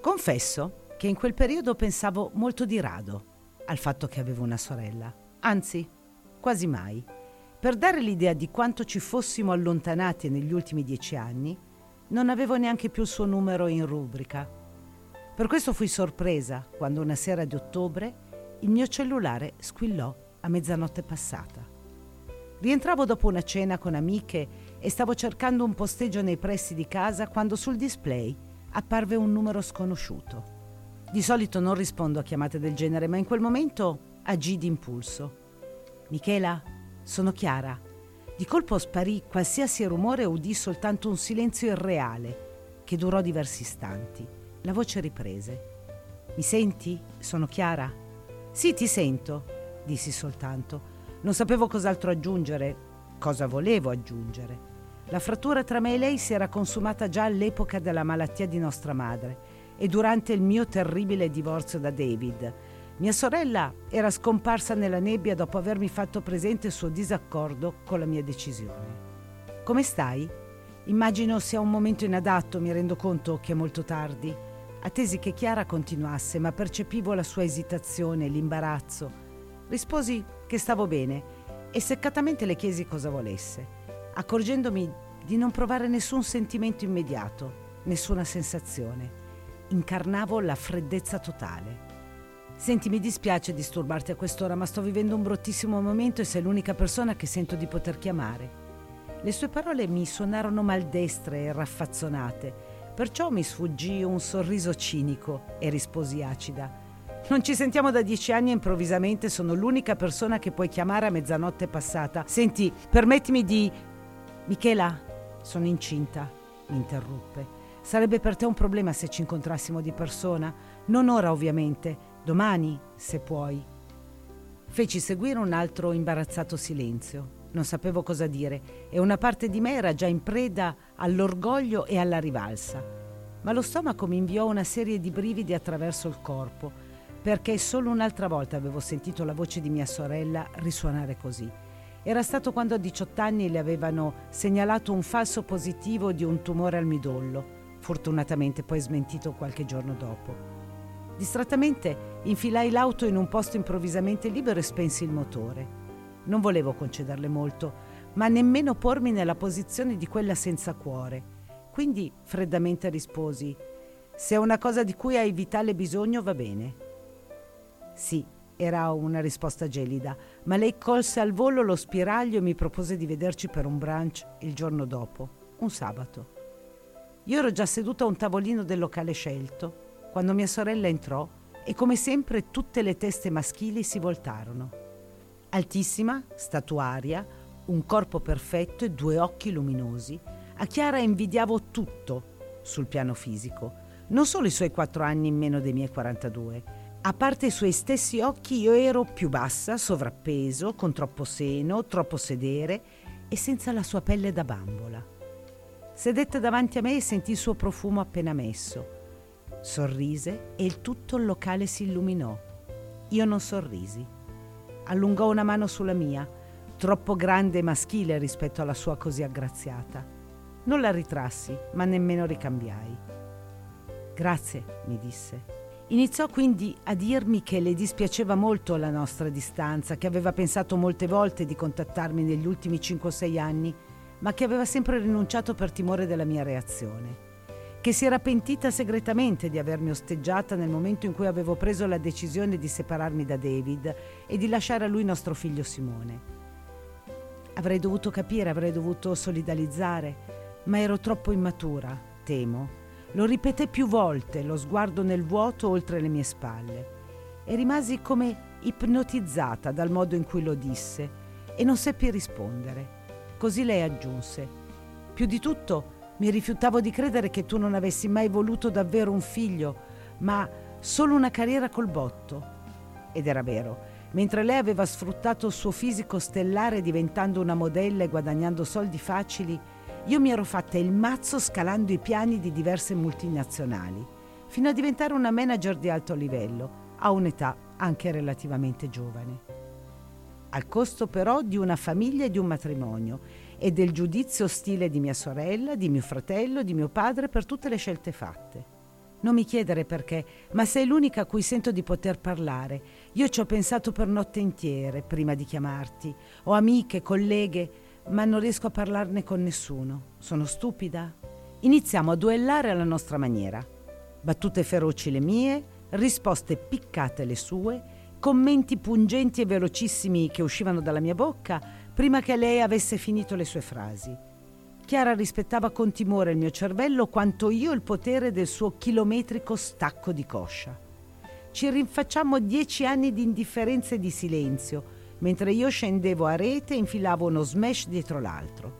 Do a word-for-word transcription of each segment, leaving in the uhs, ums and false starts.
Confesso che in quel periodo pensavo molto di rado al fatto che avevo una sorella, anzi, quasi mai. Per dare l'idea di quanto ci fossimo allontanati negli ultimi dieci anni, non avevo neanche più il suo numero in rubrica. Per questo fui sorpresa quando una sera di ottobre il mio cellulare squillò a mezzanotte passata. Rientravo dopo una cena con amiche e stavo cercando un posteggio nei pressi di casa quando sul display apparve un numero sconosciuto. Di solito non rispondo a chiamate del genere, ma in quel momento agii d'impulso. «Michela, sono Chiara». Di colpo sparì qualsiasi rumore e udì soltanto un silenzio irreale che durò diversi istanti. La voce riprese. «Mi senti? Sono Chiara?» «Sì, ti sento», dissi soltanto. Non sapevo cos'altro aggiungere, cosa volevo aggiungere. La frattura tra me e lei si era consumata già all'epoca della malattia di nostra madre e durante il mio terribile divorzio da David. Mia sorella era scomparsa nella nebbia dopo avermi fatto presente il suo disaccordo con la mia decisione. «Come stai?» «Immagino sia un momento inadatto, mi rendo conto che è molto tardi». Attesi che Chiara continuasse, ma percepivo la sua esitazione, l'imbarazzo. Risposi che stavo bene e seccatamente le chiesi cosa volesse, accorgendomi di non provare nessun sentimento immediato, nessuna sensazione. Incarnavo la freddezza totale. «Senti, mi dispiace disturbarti a quest'ora, ma sto vivendo un bruttissimo momento e sei l'unica persona che sento di poter chiamare». Le sue parole mi suonarono maldestre e raffazzonate, perciò mi sfuggì un sorriso cinico e risposi acida: «Non ci sentiamo da dieci anni e improvvisamente sono l'unica persona che puoi chiamare a mezzanotte passata. Senti, permettimi di...» «Michela, sono incinta», mi interruppe. «Sarebbe per te un problema se ci incontrassimo di persona? Non ora, ovviamente. Domani, se puoi». Feci seguire un altro imbarazzato silenzio. Non sapevo cosa dire e una parte di me era già in preda all'orgoglio e alla rivalsa. Ma lo stomaco mi inviò una serie di brividi attraverso il corpo, perché solo un'altra volta avevo sentito la voce di mia sorella risuonare così. Era stato quando a diciotto anni le avevano segnalato un falso positivo di un tumore al midollo, fortunatamente poi smentito qualche giorno dopo. Distrattamente infilai l'auto in un posto improvvisamente libero e spensi il motore. Non volevo concederle molto, ma nemmeno pormi nella posizione di quella senza cuore. Quindi freddamente risposi: «Se è una cosa di cui hai vitale bisogno, va bene». Sì, era una risposta gelida, ma lei colse al volo lo spiraglio e mi propose di vederci per un brunch il giorno dopo, un sabato. Io ero già seduta a un tavolino del locale scelto quando mia sorella entrò e, come sempre, tutte le teste maschili si voltarono. Altissima, statuaria, un corpo perfetto e due occhi luminosi, a Chiara invidiavo tutto sul piano fisico, non solo i suoi quattro anni in meno dei miei quarantadue. A parte i suoi stessi occhi, io ero più bassa, sovrappeso, con troppo seno, troppo sedere e senza la sua pelle da bambola. Sedette davanti a me e sentì il suo profumo appena messo. Sorrise e il tutto il locale si illuminò. Io non sorrisi. Allungò una mano sulla mia, troppo grande e maschile rispetto alla sua così aggraziata. Non la ritrassi, ma nemmeno ricambiai. «Grazie», mi disse. Iniziò quindi a dirmi che le dispiaceva molto la nostra distanza, che aveva pensato molte volte di contattarmi negli ultimi cinque o sei anni, ma che aveva sempre rinunciato per timore della mia reazione. Che si era pentita segretamente di avermi osteggiata nel momento in cui avevo preso la decisione di separarmi da David e di lasciare a lui nostro figlio Simone. Avrei dovuto capire, avrei dovuto solidarizzare, ma ero troppo immatura, temo. Lo ripeté più volte, lo sguardo nel vuoto oltre le mie spalle, e rimasi come ipnotizzata dal modo in cui lo disse e non seppi rispondere. Così lei aggiunse: «Più di tutto mi rifiutavo di credere che tu non avessi mai voluto davvero un figlio, ma solo una carriera col botto». Ed era vero. Mentre lei aveva sfruttato il suo fisico stellare diventando una modella e guadagnando soldi facili, io mi ero fatta il mazzo scalando i piani di diverse multinazionali, fino a diventare una manager di alto livello, a un'età anche relativamente giovane. Al costo però di una famiglia e di un matrimonio, e del giudizio ostile di mia sorella, di mio fratello, di mio padre per tutte le scelte fatte. Non mi chiedere perché, ma sei l'unica a cui sento di poter parlare. Io ci ho pensato per notte intiere prima di chiamarti. Ho amiche, colleghe, ma non riesco a parlarne con nessuno. Sono stupida? Iniziamo a duellare alla nostra maniera. Battute feroci le mie, risposte piccate le sue, commenti pungenti e velocissimi che uscivano dalla mia bocca prima che lei avesse finito le sue frasi. Chiara rispettava con timore il mio cervello quanto io il potere del suo chilometrico stacco di coscia. Ci rinfacciammo dieci anni di indifferenza e di silenzio, mentre io scendevo a rete e infilavo uno smash dietro l'altro.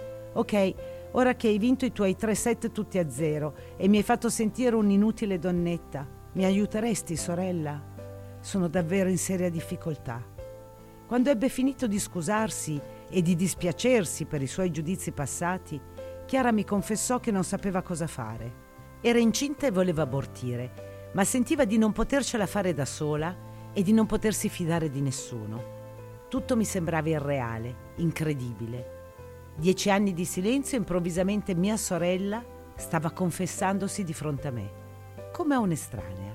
Ok, ora che hai vinto i tuoi tre set tutti a zero e mi hai fatto sentire un'inutile donnetta, mi aiuteresti, sorella? Sono davvero in seria difficoltà. Quando ebbe finito di scusarsi e di dispiacersi per i suoi giudizi passati, Chiara mi confessò che non sapeva cosa fare. Era incinta e voleva abortire, ma sentiva di non potercela fare da sola e di non potersi fidare di nessuno. Tutto mi sembrava irreale, incredibile. Dieci anni di silenzio, improvvisamente mia sorella stava confessandosi di fronte a me, come a un'estranea.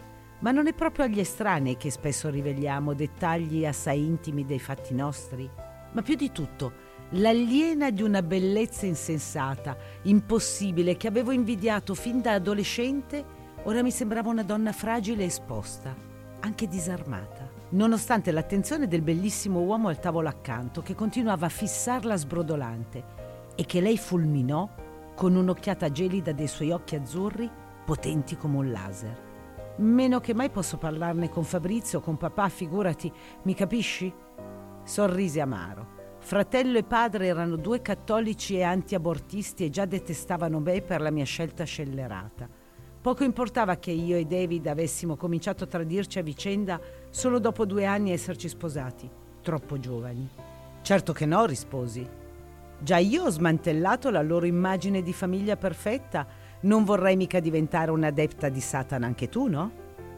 Ma non è proprio agli estranei che spesso riveliamo dettagli assai intimi dei fatti nostri? Ma più di tutto, l'aliena di una bellezza insensata, impossibile, che avevo invidiato fin da adolescente, ora mi sembrava una donna fragile e esposta, anche disarmata. Nonostante l'attenzione del bellissimo uomo al tavolo accanto, che continuava a fissarla sbrodolante e che lei fulminò con un'occhiata gelida dei suoi occhi azzurri, potenti come un laser. Meno che mai posso parlarne con Fabrizio o con papà, figurati, mi capisci? Sorrise amaro. Fratello e padre erano due cattolici e antiabortisti e già detestavano me per la mia scelta scellerata. Poco importava che io e David avessimo cominciato a tradirci a vicenda solo dopo due anni esserci sposati, troppo giovani. Certo che no, risposi. Già io ho smantellato la loro immagine di famiglia perfetta, non vorrei mica diventare un'adepta di Satana anche tu, no?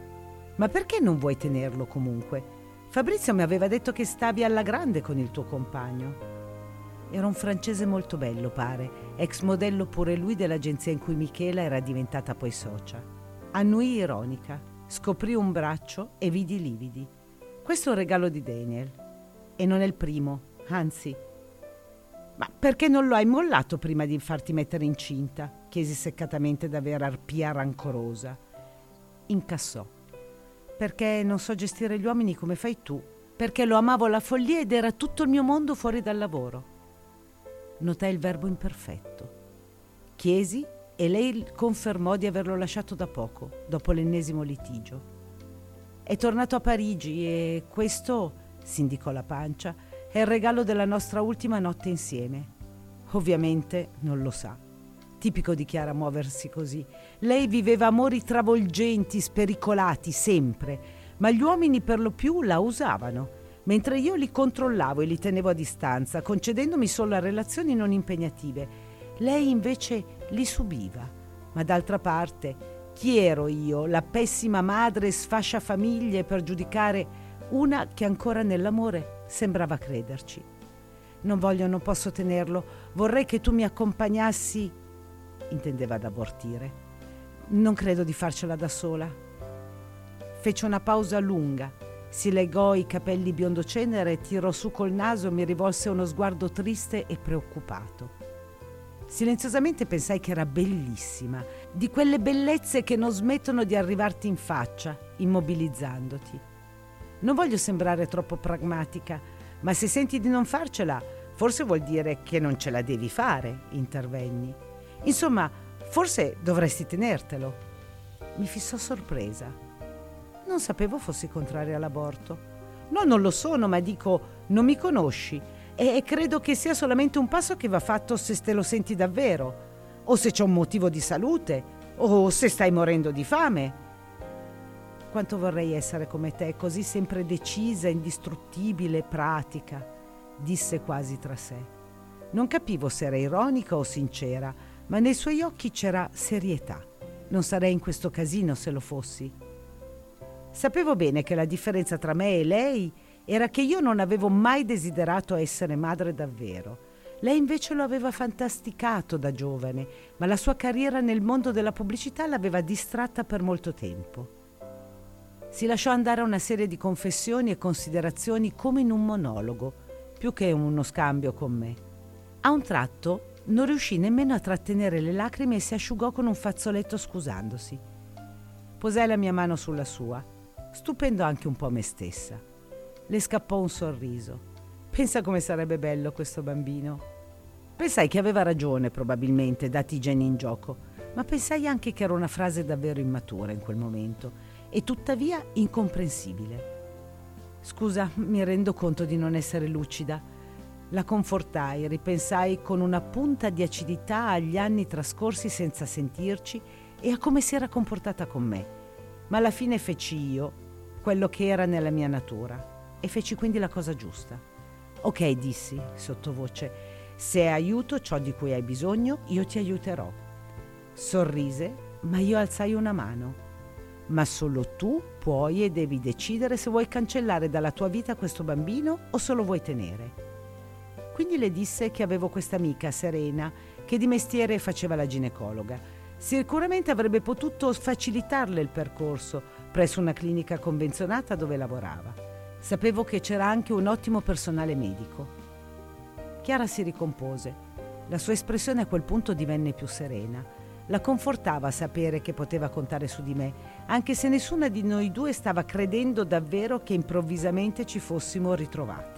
Ma perché non vuoi tenerlo comunque? Fabrizio mi aveva detto che stavi alla grande con il tuo compagno. Era un francese molto bello, pare, ex modello pure lui dell'agenzia in cui Michela era diventata poi socia. Annui ironica, scoprì un braccio e vidi lividi. Questo è un regalo di Daniel. E non è il primo, anzi. Ma perché non lo hai mollato prima di farti mettere incinta? Chiesi seccatamente da vera arpia rancorosa. Incassò. Perché non so gestire gli uomini come fai tu. Perché lo amavo alla follia ed era tutto il mio mondo fuori dal lavoro. Notai il verbo imperfetto. Chiesi e lei confermò di averlo lasciato da poco, dopo l'ennesimo litigio. È tornato a Parigi e questo, si indicò la pancia, è il regalo della nostra ultima notte insieme. Ovviamente non lo sa. Tipico di Chiara muoversi così. Lei viveva amori travolgenti, spericolati, sempre, ma gli uomini per lo più la usavano, mentre io li controllavo e li tenevo a distanza, concedendomi solo a relazioni non impegnative. Lei invece li subiva. Ma d'altra parte, chi ero io, la pessima madre sfasciafamiglie, per giudicare una che ancora nell'amore sembrava crederci? Non voglio, non posso tenerlo. Vorrei che tu mi accompagnassi. Intendeva ad abortire. Non credo di farcela da sola. Fece una pausa lunga, si legò i capelli biondo cenere, tirò su col naso e mi rivolse uno sguardo triste e preoccupato. Silenziosamente pensai che era bellissima, di quelle bellezze che non smettono di arrivarti in faccia, immobilizzandoti. Non voglio sembrare troppo pragmatica, ma se senti di non farcela, forse vuol dire che non ce la devi fare, intervenni. Insomma, forse dovresti tenertelo. Mi fissò sorpresa. Non sapevo fossi contraria all'aborto. No, non lo sono, ma dico, non mi conosci e credo che sia solamente un passo che va fatto se te lo senti davvero, o se c'è un motivo di salute, o se stai morendo di fame. Quanto vorrei essere come te, così sempre decisa, indistruttibile, pratica, disse quasi tra sé. Non capivo se era ironica o sincera, ma nei suoi occhi c'era serietà. Non sarei in questo casino se lo fossi. Sapevo bene che la differenza tra me e lei era che io non avevo mai desiderato essere madre davvero. Lei invece lo aveva fantasticato da giovane, ma la sua carriera nel mondo della pubblicità l'aveva distratta per molto tempo. Si lasciò andare a una serie di confessioni e considerazioni come in un monologo, più che uno scambio con me. A un tratto non riuscì nemmeno a trattenere le lacrime e si asciugò con un fazzoletto scusandosi. Posai la mia mano sulla sua, stupendo anche un po' me stessa. Le scappò un sorriso. Pensa come sarebbe bello questo bambino. Pensai che aveva ragione, probabilmente, dati i geni in gioco, ma pensai anche che era una frase davvero immatura in quel momento e tuttavia incomprensibile. Scusa, mi rendo conto di non essere lucida. La confortai, ripensai con una punta di acidità agli anni trascorsi senza sentirci e a come si era comportata con me, ma alla fine feci io quello che era nella mia natura e feci quindi la cosa giusta. Ok, dissi sottovoce, se aiuto ciò di cui hai bisogno, io ti aiuterò. Sorrise, ma io alzai una mano. Ma solo tu puoi e devi decidere se vuoi cancellare dalla tua vita questo bambino o se lo vuoi tenere. Quindi le disse che avevo questa amica, Serena, che di mestiere faceva la ginecologa. Sicuramente avrebbe potuto facilitarle il percorso presso una clinica convenzionata dove lavorava. Sapevo che c'era anche un ottimo personale medico. Chiara si ricompose. La sua espressione a quel punto divenne più serena. La confortava sapere che poteva contare su di me, anche se nessuna di noi due stava credendo davvero che improvvisamente ci fossimo ritrovate.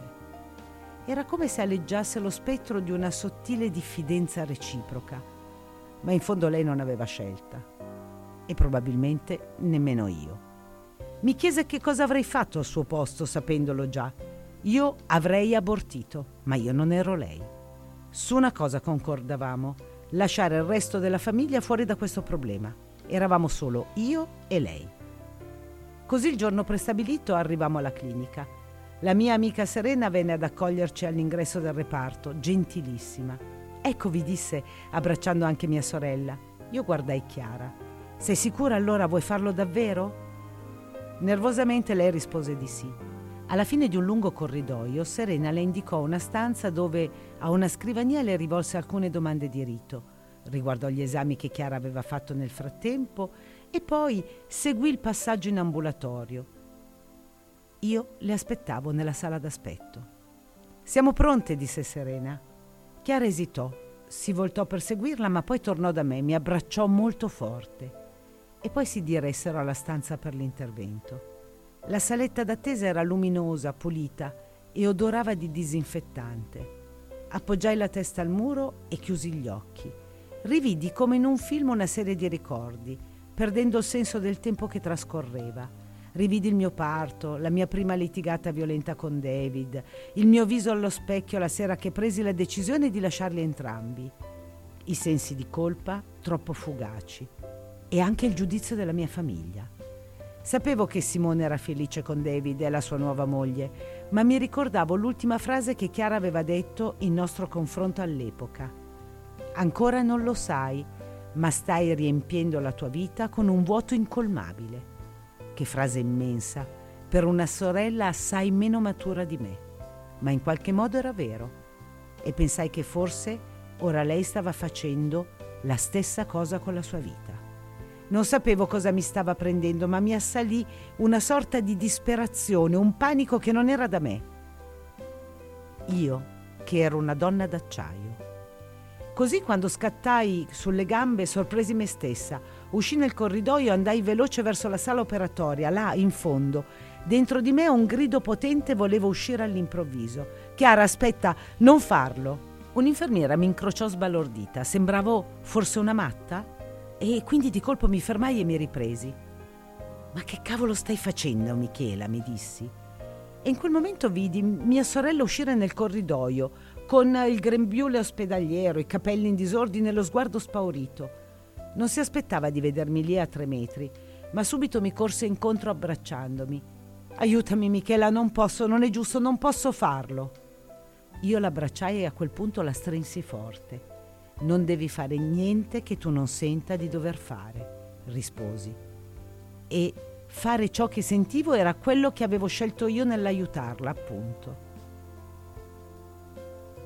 Era come se aleggiasse lo spettro di una sottile diffidenza reciproca, ma in fondo lei non aveva scelta, e probabilmente nemmeno io. Mi chiese che cosa avrei fatto al suo posto, sapendolo già. Io avrei abortito, ma io non ero lei. Su una cosa concordavamo: lasciare il resto della famiglia fuori da questo problema. Eravamo solo io e lei. Così il giorno prestabilito arrivammo alla clinica. La mia amica Serena venne ad accoglierci all'ingresso del reparto, gentilissima. Ecco, vi disse, abbracciando anche mia sorella. Io guardai Chiara. Sei sicura allora, vuoi farlo davvero? Nervosamente lei rispose di sì. Alla fine di un lungo corridoio, Serena le indicò una stanza dove a una scrivania le rivolse alcune domande di rito. Riguardò gli esami che Chiara aveva fatto nel frattempo e poi seguì il passaggio in ambulatorio. Io le aspettavo nella sala d'aspetto. «Siamo pronte», disse Serena. Chiara esitò, si voltò per seguirla, ma poi tornò da me, mi abbracciò molto forte e poi si diressero alla stanza per l'intervento. La saletta d'attesa era luminosa, pulita e odorava di disinfettante. Appoggiai la testa al muro e chiusi gli occhi. Rividi come in un film una serie di ricordi, perdendo il senso del tempo che trascorreva. Rividi il mio parto, la mia prima litigata violenta con David, il mio viso allo specchio la sera che presi la decisione di lasciarli entrambi, i sensi di colpa troppo fugaci e anche il giudizio della mia famiglia. Sapevo che Simone era felice con David e la sua nuova moglie, ma mi ricordavo l'ultima frase che Chiara aveva detto in nostro confronto all'epoca. Ancora non lo sai, ma stai riempiendo la tua vita con un vuoto incolmabile. Che frase immensa, per una sorella assai meno matura di me, ma in qualche modo era vero. E pensai che forse ora lei stava facendo la stessa cosa con la sua vita. Non sapevo cosa mi stava prendendo, ma mi assalì una sorta di disperazione, un panico che non era da me. Io, che ero una donna d'acciaio. Così, quando scattai sulle gambe, sorpresi me stessa. Uscì nel corridoio, andai veloce verso la sala operatoria, là, in fondo. Dentro di me un grido potente voleva uscire all'improvviso. «Chiara, aspetta, non farlo!» Un'infermiera mi incrociò sbalordita. Sembravo forse una matta? E quindi di colpo mi fermai e mi ripresi. «Ma che cavolo stai facendo, Michela?» mi dissi. E in quel momento vidi mia sorella uscire nel corridoio, con il grembiule ospedaliero, i capelli in disordine e lo sguardo spaurito. Non si aspettava di vedermi lì a tre metri, ma subito mi corse incontro abbracciandomi. «Aiutami, Michela, non posso, non è giusto, non posso farlo!» Io l'abbracciai e a quel punto la strinsi forte. «Non devi fare niente che tu non senta di dover fare», risposi. E fare ciò che sentivo era quello che avevo scelto io nell'aiutarla, appunto.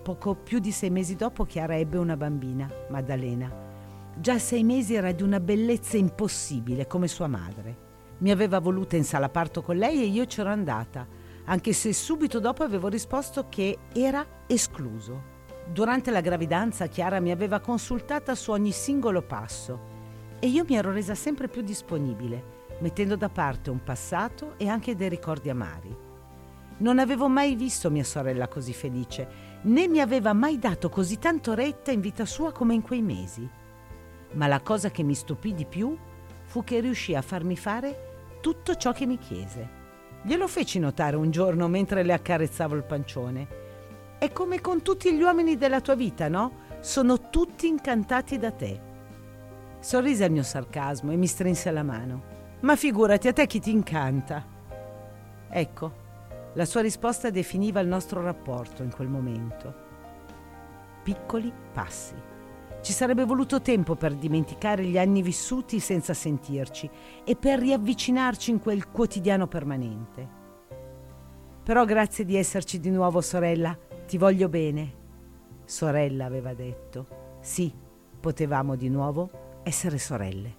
Poco più di sei mesi dopo Chiara ebbe una bambina, Maddalena. Già a sei mesi era di una bellezza impossibile come sua madre. Mi aveva voluta in sala parto con lei e io c'ero andata, anche se subito dopo avevo risposto che era escluso. Durante la gravidanza Chiara mi aveva consultata su ogni singolo passo e io mi ero resa sempre più disponibile, mettendo da parte un passato e anche dei ricordi amari. Non avevo mai visto mia sorella così felice, né mi aveva mai dato così tanto retta in vita sua come in quei mesi. Ma la cosa che mi stupì di più fu che riuscì a farmi fare tutto ciò che mi chiese. Glielo feci notare un giorno mentre le accarezzavo il pancione. È come con tutti gli uomini della tua vita, no? Sono tutti incantati da te. Sorrise al mio sarcasmo e mi strinse la mano. Ma figurati, a te chi ti incanta? Ecco, la sua risposta definiva il nostro rapporto in quel momento. Piccoli passi. Ci sarebbe voluto tempo per dimenticare gli anni vissuti senza sentirci e per riavvicinarci in quel quotidiano permanente. Però grazie di esserci di nuovo, sorella. Ti voglio bene. Sorella aveva detto. Sì, potevamo di nuovo essere sorelle.